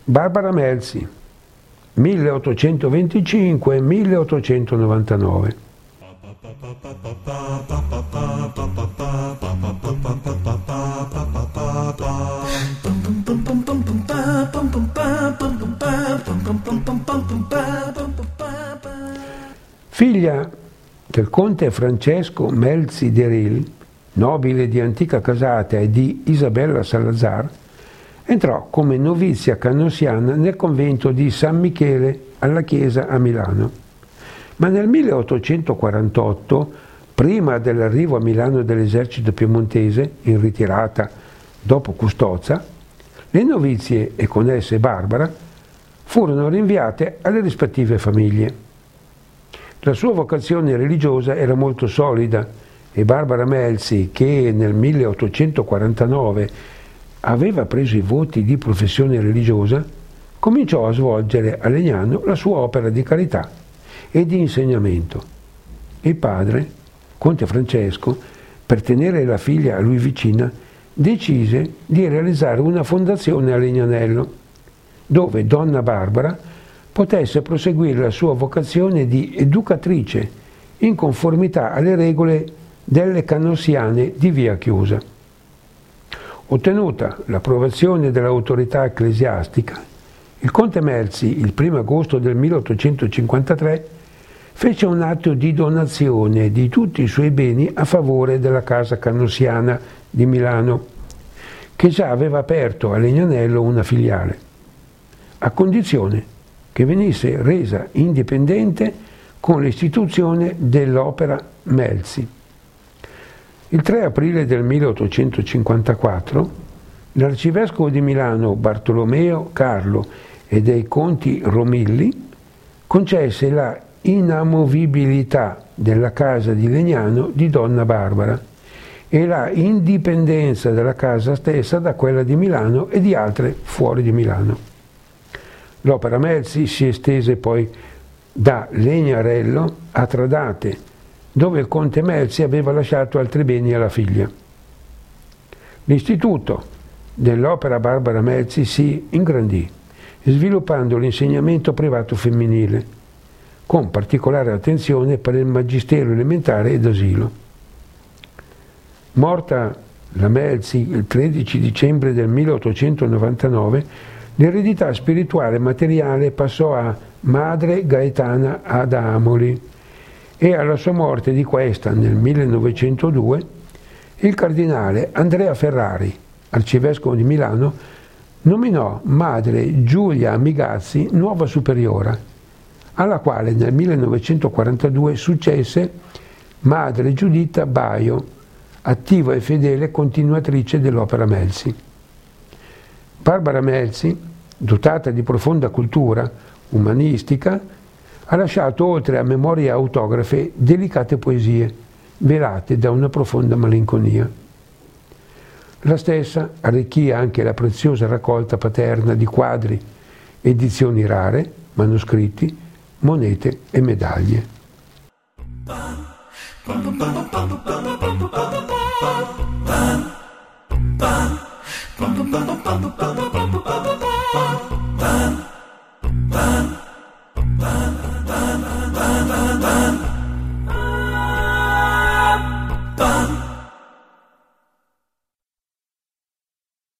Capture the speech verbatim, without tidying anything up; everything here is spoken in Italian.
Barbara Melzi, milleottocentoventicinque milleottocentonovantanove. Figlia del conte Francesco Melzi de Ril, nobile di antica casata, e di Isabella Salazar, entrò come novizia canossiana nel convento di San Michele alla Chiesa a Milano. Ma nel milleottocentoquarantotto, prima dell'arrivo a Milano dell'esercito piemontese, in ritirata dopo Custozza, le novizie e con esse Barbara furono rinviate alle rispettive famiglie. La sua vocazione religiosa era molto solida e Barbara Melzi, che nel milleottocentoquarantanove aveva preso i voti di professione religiosa, cominciò a svolgere a Legnano la sua opera di carità e di insegnamento. Il padre, conte Francesco, per tenere la figlia a lui vicina, decise di realizzare una fondazione a Legnanello, dove donna Barbara potesse proseguire la sua vocazione di educatrice in conformità alle regole delle canossiane di Via Chiusa. Ottenuta l'approvazione dell'autorità ecclesiastica, il conte Melzi, il primo agosto del milleottocentocinquantatré, fece un atto di donazione di tutti i suoi beni a favore della casa canossiana di Milano, che già aveva aperto a Legnanello una filiale, a condizione che venisse resa indipendente con l'istituzione dell'Opera Melzi. Il tre aprile del milleottocentocinquantaquattro l'arcivescovo di Milano Bartolomeo Carlo e dei conti Romilli concesse la inamovibilità della casa di Legnano di donna Barbara e la indipendenza della casa stessa da quella di Milano e di altre fuori di Milano. L'Opera Melzi si estese poi da Legnarello a Tradate, dove il conte Melzi aveva lasciato altri beni alla figlia. L'istituto dell'Opera Barbara Melzi si ingrandì, sviluppando l'insegnamento privato femminile, con particolare attenzione per il magistero elementare ed asilo. Morta la Melzi il tredici dicembre del milleottocentonovantanove, l'eredità spirituale e materiale passò a madre Gaetana ad Amoli e alla sua morte di questa nel millenovecentodue il cardinale Andrea Ferrari, arcivescovo di Milano, nominò madre Giulia Amigazzi nuova superiora, alla quale nel millenovecentoquarantadue successe madre Giuditta Baio, attiva e fedele continuatrice dell'Opera Melzi. Barbara Melzi, dotata di profonda cultura umanistica, ha lasciato oltre a memorie autografe delicate poesie, velate da una profonda malinconia. La stessa arricchì anche la preziosa raccolta paterna di quadri, edizioni rare, manoscritti, monete e medaglie. Bam.